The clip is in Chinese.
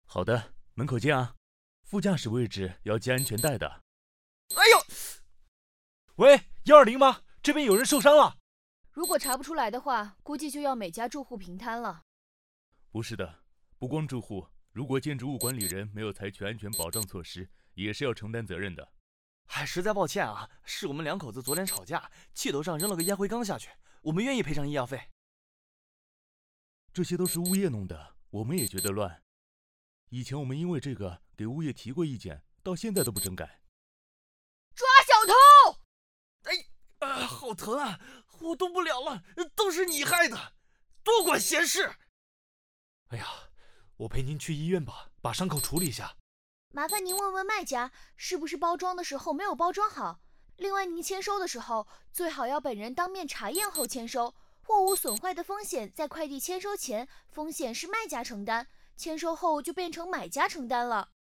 好的，门口见啊。副驾驶位置要系安全带的。 哎呦！喂，120吗？这边有人受伤了。 如果查不出来的话，估计就要每家住户平摊了。 不是的，不光住户，如果建筑物管理人没有采取安全保障措施，也是要承担责任的。 实在抱歉啊，是我们两口子昨天吵架，气头上扔了个烟灰缸下去，我们愿意赔偿医药费。 这些都是物业弄的，我们也觉得乱。以前我们因为这个给物业提过意见，到现在都不整改。 抓小偷！ 好疼啊，我动不了了，都是你害的，多管闲事。哎呀，我陪您去医院吧，把伤口处理一下。 麻烦您问问卖家，是不是包装的时候没有包装好？另外，您签收的时候最好要本人当面查验后签收。货物损坏的风险在快递签收前，风险是卖家承担，签收后就变成买家承担了。